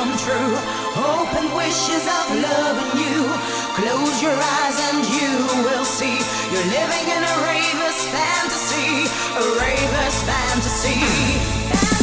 come true. Hope and wishes of loving you. Close your eyes and you will see you're living in a raver's fantasy. A raver's fantasy.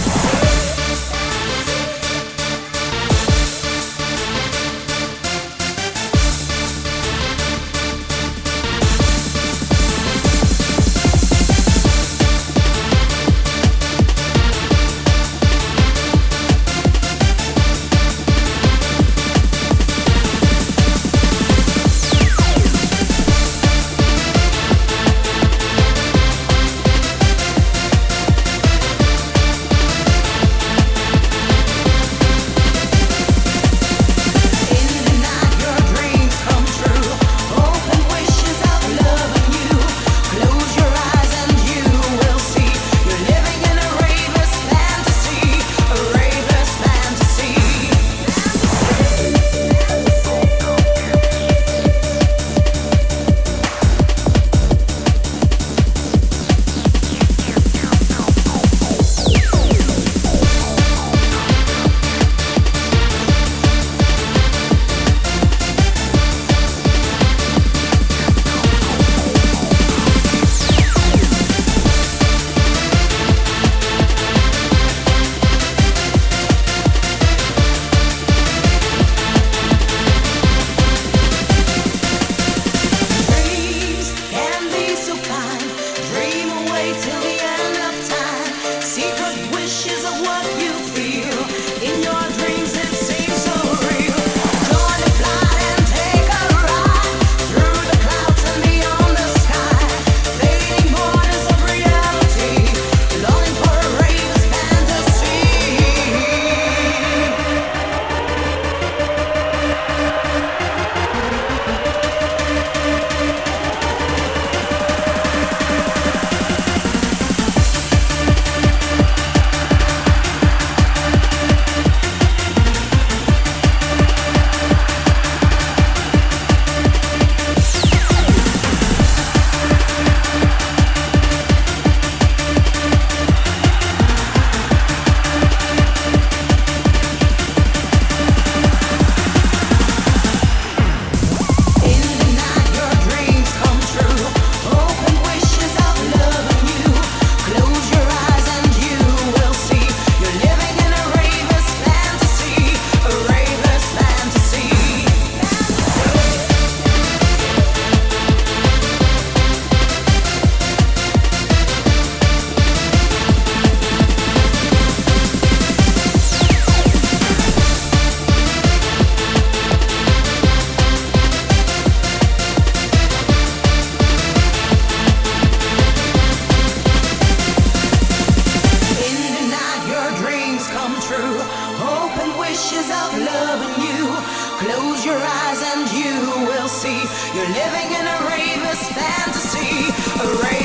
Of loving you, close your eyes and you will see you're living in a raver's fantasy.